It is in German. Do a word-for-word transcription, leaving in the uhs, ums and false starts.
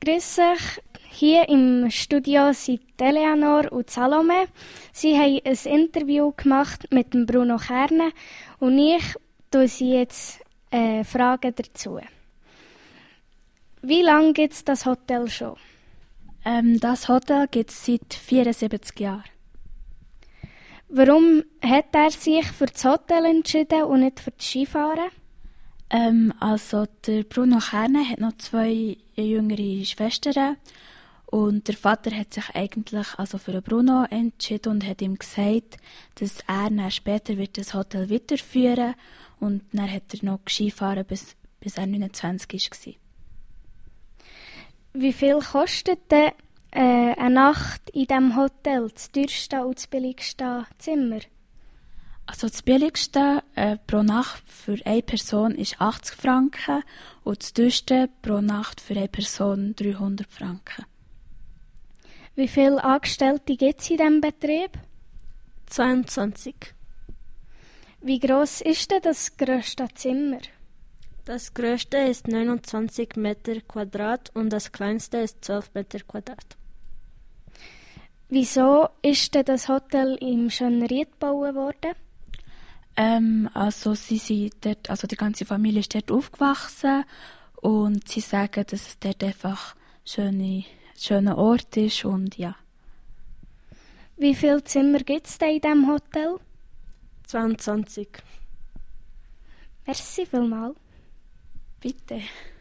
Grüß euch. Hier im Studio sind Eleanor und Salome. Sie haben ein Interview gemacht mit dem Bruno Kerne und ich stelle sie jetzt äh, Fragen dazu. Wie lange gibt es das Hotel schon? Ähm, das Hotel gibt es seit vierundsiebzig Jahren. Warum hat er sich für das Hotel entschieden und nicht für das Skifahren? Ähm, also der Bruno Kerne hat noch zwei jüngere Schwestern und der Vater hat sich eigentlich also für den Bruno entschieden und hat ihm gesagt, dass er dann später wird das Hotel weiterführen und dann hat er noch Skifahren bis, bis er neunundzwanzig war. Wie viel kostet denn äh, eine Nacht in diesem Hotel, das teuerste und das billigste Zimmer? Also das billigste äh, pro Nacht für eine Person ist achtzig Franken und das teuerste pro Nacht für eine Person dreihundert Franken. Wie viele Angestellte gibt es in diesem Betrieb? zweiundzwanzig. Wie gross ist denn das grösste Zimmer? Das größte ist neunundzwanzig Meter Quadrat und das kleinste ist zwölf Meter Quadrat. Wieso ist denn das Hotel im Schönried gebaut worden? Ähm, also sie sind dort, also die ganze Familie ist dort aufgewachsen und sie sagen, dass es dort einfach ein schöner Ort ist und ja. Wie viele Zimmer gibt es denn in diesem Hotel? zweiundzwanzig. Merci vielmals. Bitte.